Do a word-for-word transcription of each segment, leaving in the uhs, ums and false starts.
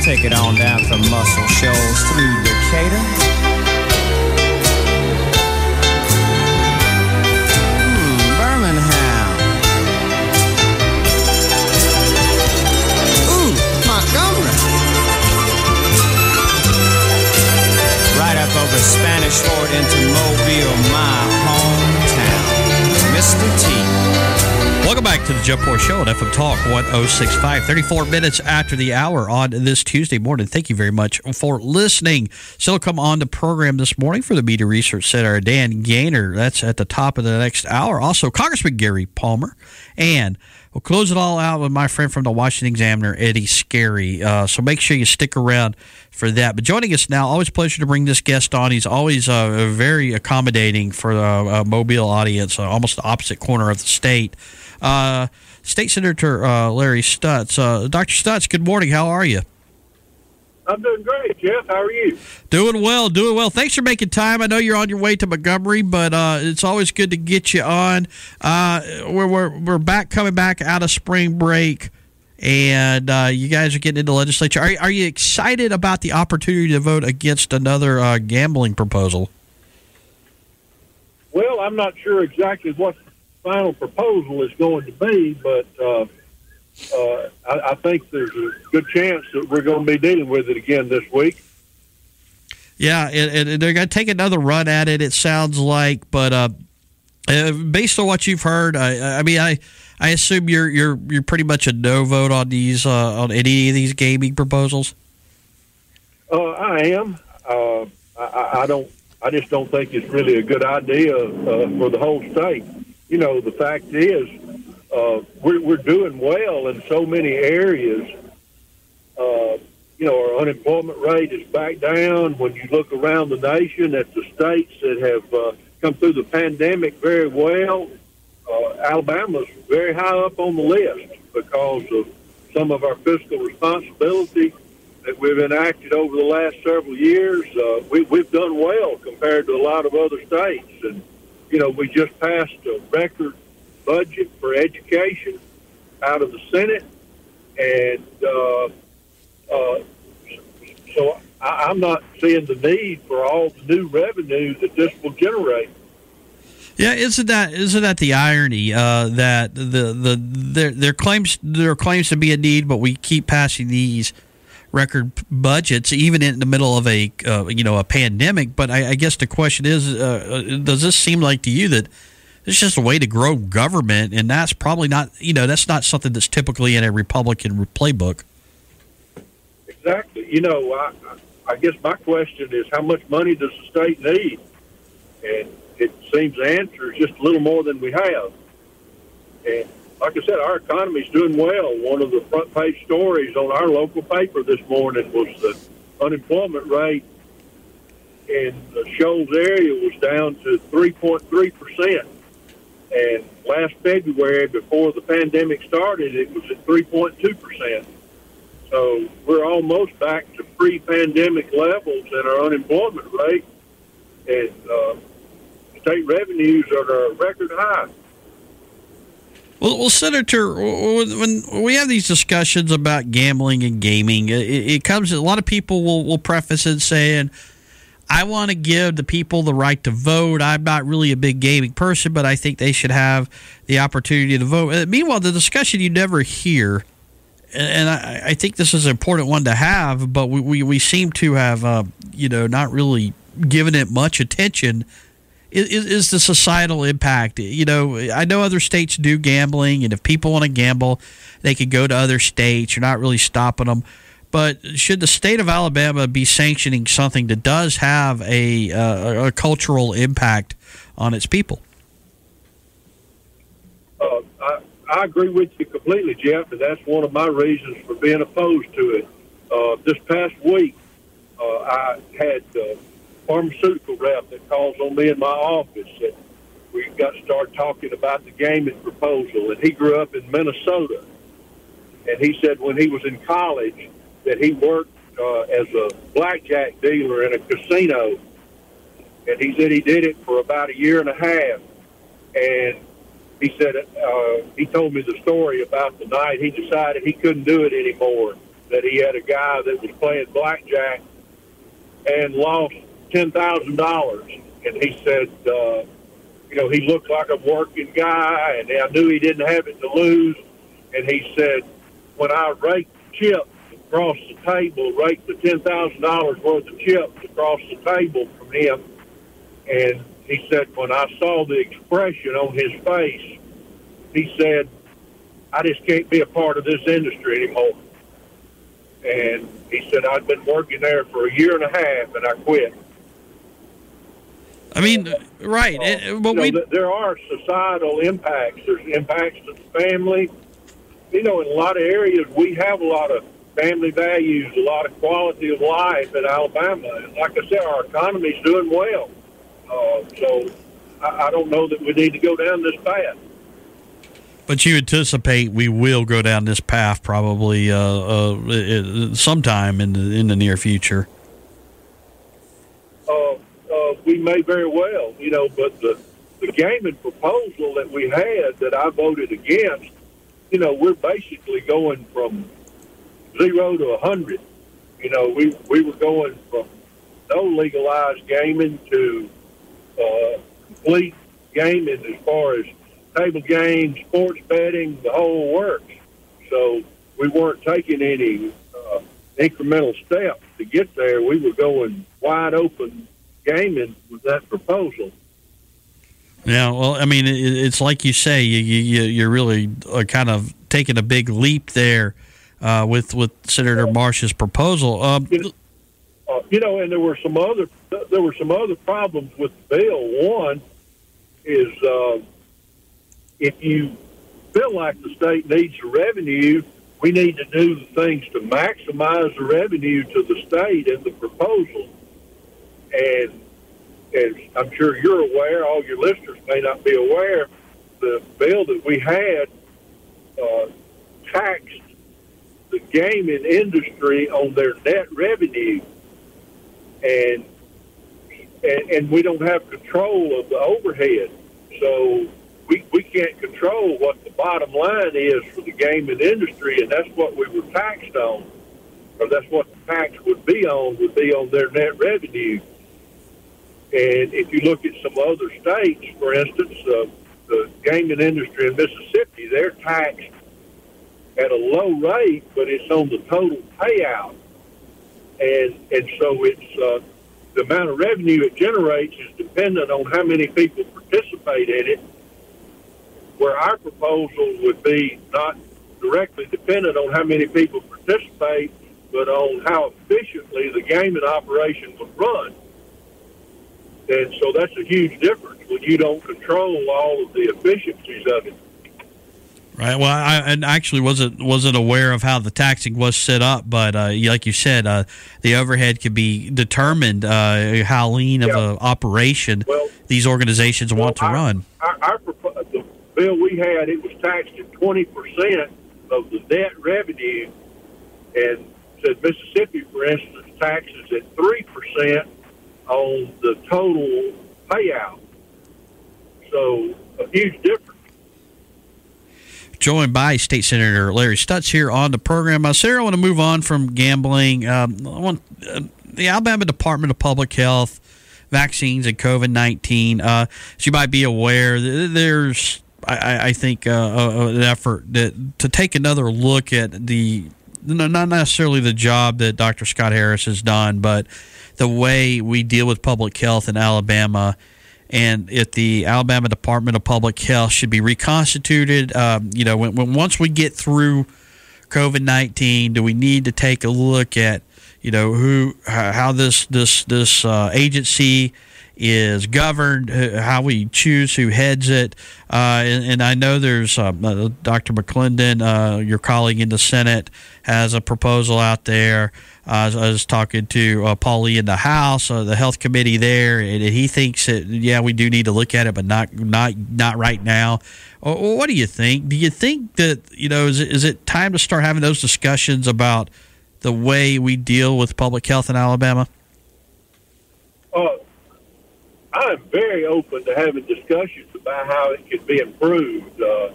take it on down from Muscle Shoals through Decatur. Hmm, Birmingham. Ooh, Montgomery. Right up over Spanish Fort into Mobile, my hometown. Mister T. Welcome back to the Jeff Poor Show on F M Talk one oh six point five, thirty-four minutes after the hour on this Tuesday morning. Thank you very much for listening. Still come on the program this morning for the Media Research Center, Dan Gaynor. That's at the top of the next hour. Also, Congressman Gary Palmer. And we'll close it all out with my friend from the Washington Examiner, Eddie Scarry. Uh, so make sure you stick around for that. But joining us now, always a pleasure to bring this guest on. He's always uh, very accommodating for the uh, Mobile audience, uh, almost the opposite corner of the state. Uh, State Senator uh, Larry Stutz. Uh, Doctor Stutz, good morning. How are you? I'm doing great, Jeff. How are you? Doing well, doing well. Thanks for making time. I know you're on your way to Montgomery, but uh, it's always good to get you on. Uh, we're, we're we're back, coming back out of spring break, and uh, you guys are getting into legislature. Are, are you excited about the opportunity to vote against another uh, gambling proposal? Well, I'm not sure exactly what the final proposal is going to be, but uh, uh, I, I think there's a good chance that we're going to be dealing with it again this week. Yeah, and, and they're going to take another run at it, it sounds like. But uh, uh, based on what you've heard, I, I mean, I I assume you're you're you're pretty much a no vote on these uh, on any of these gaming proposals. Uh, I am. Uh, I, I don't. I just don't think it's really a good idea uh, for the whole state. You know, the fact is, uh, we're, we're doing well in so many areas. Uh, you know, our unemployment rate is back down. When you look around the nation at the states that have uh, come through the pandemic very well, uh, Alabama's very high up on the list because of some of our fiscal responsibility that we've enacted over the last several years. Uh, we, we've done well compared to a lot of other states. And you know, we just passed a record budget for education out of the Senate, and uh, uh, so I, I'm not seeing the need for all the new revenue that this will generate. Yeah, isn't that isn't that the irony uh, that the the there there claims there claims to be a need, but we keep passing these record budgets, even in the middle of a uh, you know a pandemic. But I, I guess the question is, uh, does this seem like to you that it's just a way to grow government, and that's probably not you know that's not something that's typically in a Republican playbook? Exactly. You know, I, I guess my question is, how much money does the state need? And it seems the answer is just a little more than we have. And like I said, our economy's doing well. One of the front page stories on our local paper this morning was the unemployment rate in the Shoals area was down to three point three percent. And last February, before the pandemic started, it was at three point two percent. So we're almost back to pre-pandemic levels in our unemployment rate. And uh, state revenues are at a record high. Well, well, Senator, when we have these discussions about gambling and gaming, it, it comes. A lot of people will, will preface it saying, "I want to give the people the right to vote. I'm not really a big gaming person, but I think they should have the opportunity to vote." Uh, meanwhile, the discussion you never hear, and I, I think this is an important one to have, but we we, we seem to have, uh, you know, not really given it much attention. Is, is the societal impact. You know, I know other states do gambling, and if people want to gamble, they can go to other states. You're not really stopping them. But should the state of Alabama be sanctioning something that does have a, uh, a cultural impact on its people? Uh, I, I agree with you completely, Jeff, and that's one of my reasons for being opposed to it. Uh, this past week, uh, I had uh, pharmaceutical rep that calls on me in my office, and we got to start talking about the gaming proposal. And he grew up in Minnesota, and he said when he was in college that he worked uh, as a blackjack dealer in a casino, and he said he did it for about a year and a half. And he said uh, he told me the story about the night he decided he couldn't do it anymore, that he had a guy that was playing blackjack and lost ten thousand dollars. And he said, uh, you know, he looked like a working guy, and I knew he didn't have it to lose. And he said, when I raked chips across the table, raked the ten thousand dollars worth of chips across the table from him, and he said, when I saw the expression on his face, he said, I just can't be a part of this industry anymore. And he said, I'd been working there for a year and a half, and I quit. I mean, right. Uh, it, but you we know, there are societal impacts. There's impacts to the family. You know, in a lot of areas, we have a lot of family values, a lot of quality of life in Alabama. And like I said, our economy's doing well. Uh, so I, I don't know that we need to go down this path. But you anticipate we will go down this path probably uh, uh, sometime in the in the near future. Uh, uh, we may very well, you know, but the, the gaming proposal that we had that I voted against, you know, we're basically going from zero to a hundred. You know, we we were going from no legalized gaming to uh, complete gaming as far as table games, sports betting, the whole works. So we weren't taking any uh, incremental steps to get there. We were going wide open gaming with that proposal. Yeah, well, I mean, it, it's like you say, you, you, you're really uh, kind of taking a big leap there uh, with with Senator Marsh's proposal. Um, you, know, uh, you know, and there were some other there were some other problems with the bill. One is uh, if you feel like the state needs the revenue, we need to do the things to maximize the revenue to the state in the proposal. And as I'm sure you're aware, all your listeners may not be aware, the bill that we had uh, taxed the gaming industry on their net revenue, and, and and we don't have control of the overhead. So we we can't control what the bottom line is for the gaming industry, and that's what we were taxed on, or that's what the tax would be on, would be on their net revenue. And if you look at some other states, for instance, uh, the gaming industry in Mississippi, they're taxed at a low rate, but it's on the total payout. And and so it's uh, the amount of revenue it generates is dependent on how many people participate in it, where our proposal would be not directly dependent on how many people participate, but on how efficiently the gaming operation would run. And so that's a huge difference when you don't control all of the efficiencies of it. Right. Well, I, I actually wasn't wasn't aware of how the taxing was set up, but uh, like you said, uh, the overhead could be determined uh, how lean of yeah. an operation well, things organizations well, want to our, run. Our, our, the bill we had, it was taxed at twenty percent of the net revenue, and said Mississippi, for instance, taxes at three percent on the total payout. So a huge difference. Joined by State Senator Larry Stutz here on the program. Uh, Senator, I want to move on from gambling. Um, I want, uh, the Alabama Department of Public Health, vaccines and COVID nineteen. Uh, as you might be aware, there's, I, I think, uh, an effort that, to take another look at the, not necessarily the job that Doctor Scott Harris has done, but the way we deal with public health in Alabama, and if the Alabama Department of Public Health should be reconstituted. Um, you know, when, when once we get through COVID nineteen, do we need to take a look at, you know, who, how this this this uh, agency is governed, how we choose who heads it, uh, and, and I know there's um, uh, Doctor McClendon, uh, your colleague in the Senate, has a proposal out there. Uh, I was talking to uh, Paul Lee in the House, uh, the health committee there, and he thinks that, yeah, we do need to look at it, but not not not right now. Well, what do you think? Do you think that, you know, is it, is it time to start having those discussions about the way we deal with public health in Alabama? Uh, I'm very open to having discussions about how it can be improved. Uh,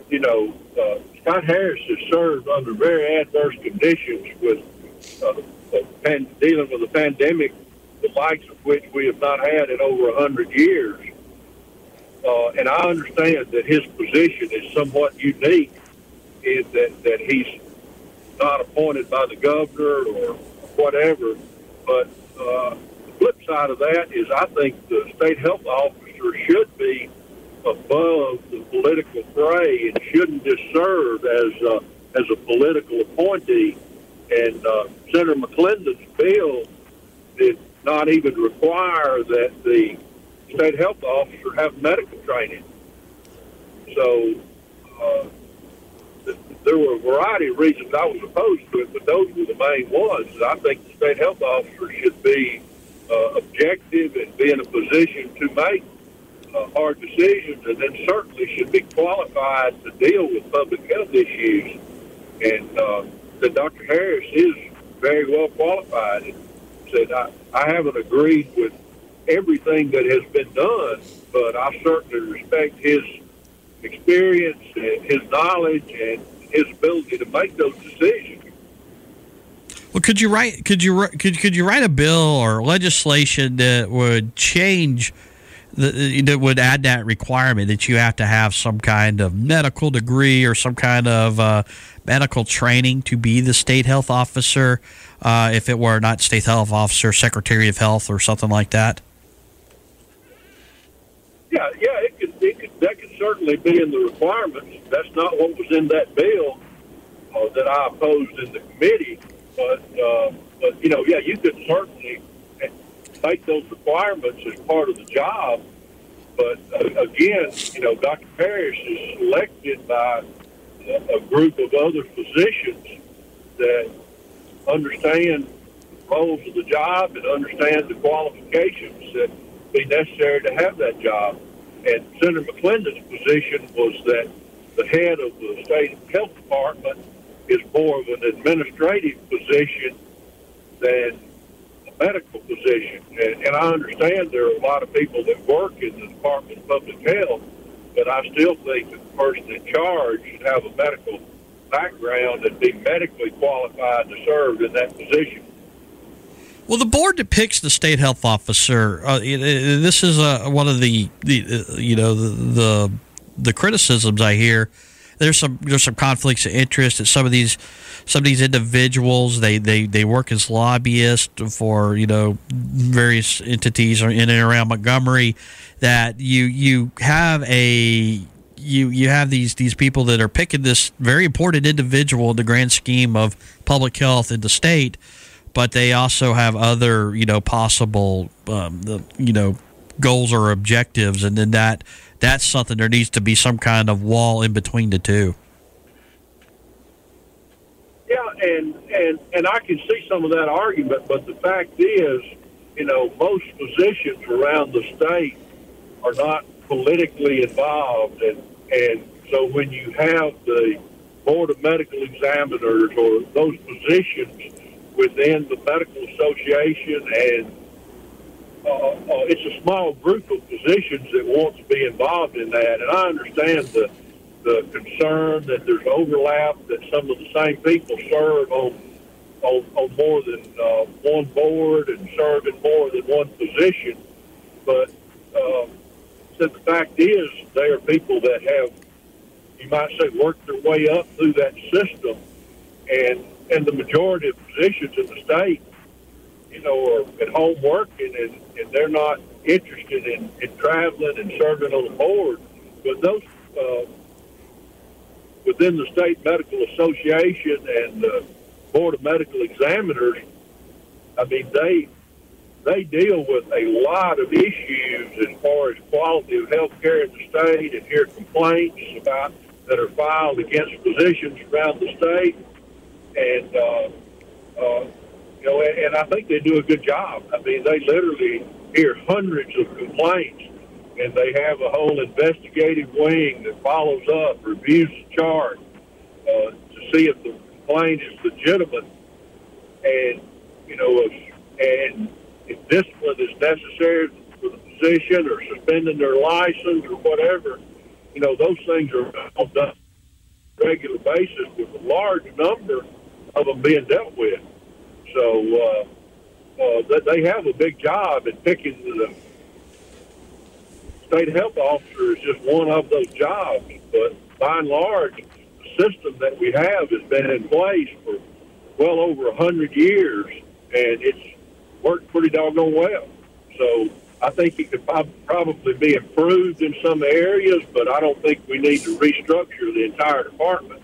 you know, uh, Scott Harris has served under very adverse conditions with uh, uh, pan- dealing with a pandemic, the likes of which we have not had in over a hundred years. Uh, and I understand that his position is somewhat unique in that, that he's not appointed by the governor or whatever. But uh, the flip side of that is I think the state health officer should be above the political fray and shouldn't just serve as a, as a political appointee. And uh, Senator McClendon's bill did not even require that the state health officer have medical training. So uh, th- there were a variety of reasons I was opposed to it, but those were the main ones. I think the state health officer should be uh, objective and be in a position to make uh, hard decisions, and then certainly should be qualified to deal with public health issues. And uh, that Doctor Harris is very well qualified. And said, I, I haven't agreed with everything that has been done, but I certainly respect his experience and his knowledge and his ability to make those decisions. Well, could you write could you could could you write a bill or legislation that would change the, that would add that requirement that you have to have some kind of medical degree or some kind of uh, medical training to be the state health officer, uh, if it were not state health officer, Secretary of Health or something like that? Yeah, yeah, it could, it could, that could certainly be in the requirements. That's not what was in that bill uh, that I opposed in the committee. But, uh, but, you know, yeah, you could certainly make those requirements as part of the job. But, uh, again, you know, Doctor Harris is selected by a, a group of other physicians that understand the roles of the job and understand the qualifications that be necessary to have that job. And Senator McClendon's position was that the head of the state health department is more of an administrative position than a medical position. And, and I understand there are a lot of people that work in the Department of Public Health, but I still think that the person in charge should have a medical background and be medically qualified to serve in that position. Well, the board that picks the state health officer, uh, it, it, this is uh, one of the, the uh, you know, the, the the criticisms I hear. There's some there's some conflicts of interest that some of these some of these individuals they, they, they work as lobbyists for, you know, various entities in and around Montgomery. That you you have a you you have these these people that are picking this very important individual in the grand scheme of public health in the state. But they also have other, you know, possible, um, the, you know, goals or objectives, and then that that's something there needs to be some kind of wall in between the two. Yeah, and and and I can see some of that argument, but the fact is, you know, most positions around the state are not politically involved, and and so when you have the Board of Medical Examiners or those positions within the medical association, and uh, uh, it's a small group of physicians that want to be involved in that. And I understand the the concern that there's overlap, that some of the same people serve on on, on more than uh, one board and serve in more than one position. But uh, so the fact is, they are people that have, you might say, worked their way up through that system, and and the majority of physicians in the state, you know, are at home working, and, and they're not interested in, in traveling and serving on the board. But those uh, within the State Medical Association and the Board of Medical Examiners, I mean, they they deal with a lot of issues as far as quality of health care in the state, and hear complaints about that are filed against physicians around the state. And, uh, uh, you know, and, and I think they do a good job. I mean, they literally hear hundreds of complaints, and they have a whole investigative wing that follows up, reviews the chart uh, to see if the complaint is legitimate. And, you know, if, and if discipline is necessary for the physician or suspending their license or whatever, you know, those things are all done regular basis with a large number of them being dealt with. So uh, uh, they have a big job in picking the state health officer is just one of those jobs. But by and large, the system that we have has been in place for well over a hundred years, and it's worked pretty doggone well. So I think it could probably be improved in some areas, but I don't think we need to restructure the entire department.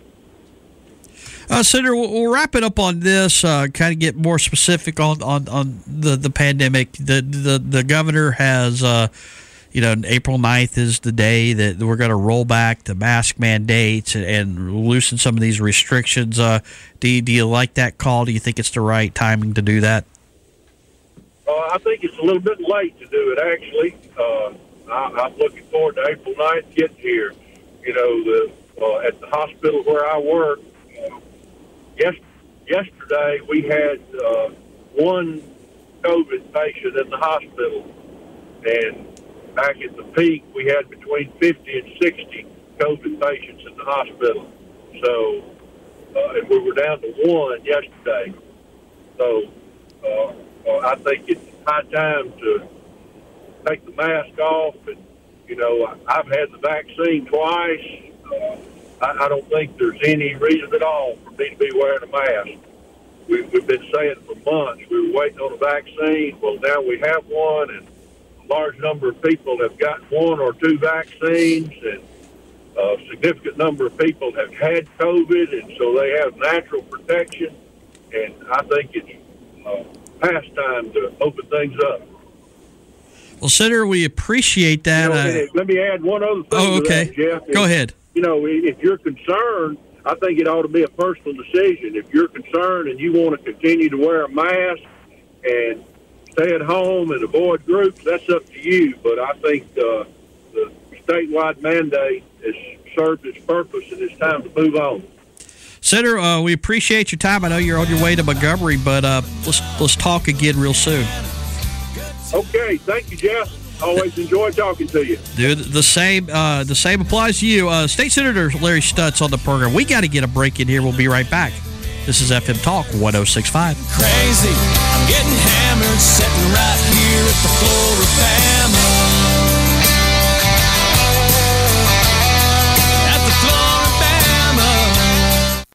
Uh, Senator, we'll, we'll wrap it up on this. Uh, kind of get more specific on, on, on the, the pandemic. The the the governor has, uh, you know, April ninth is the day that we're going to roll back the mask mandates and, and loosen some of these restrictions. Uh, do you, do you like that call? Do you think it's the right timing to do that? Uh, I think it's a little bit late to do it, actually. Uh, I, I'm looking forward to April ninth getting here. You know, the uh, at the hospital where I work, uh, yes, yesterday we had uh, one COVID patient in the hospital, and back at the peak we had between fifty and sixty COVID patients in the hospital. So, uh, and we were down to one yesterday. So, uh, Uh, I think it's high time to take the mask off. And, you know, I've had the vaccine twice. Uh, I, I don't think there's any reason at all for me to be wearing a mask. We, we've been saying for months we were waiting on a vaccine. Well, now we have one, and a large number of people have gotten one or two vaccines, and a significant number of people have had COVID, and so they have natural protection. And I think it's uh, past time to open things up. Well, Senator, we appreciate that. You know, uh, let me add one other thing. Oh, okay. To that, Jeff. Go if, ahead. You know, if you're concerned, I think it ought to be a personal decision. If you're concerned and you want to continue to wear a mask and stay at home and avoid groups, that's up to you. But I think uh, the statewide mandate has served its purpose, and it's time to move on. Senator, uh, we appreciate your time. I know you're on your way to Montgomery, but uh, let's let's talk again real soon. Okay, thank you, Jeff. Always enjoy talking to you. Dude, the same uh, the same applies to you. Uh, State Senator Larry Stutz on the program. We got to get a break in here. We'll be right back. This is F M Talk one oh six point five. Crazy.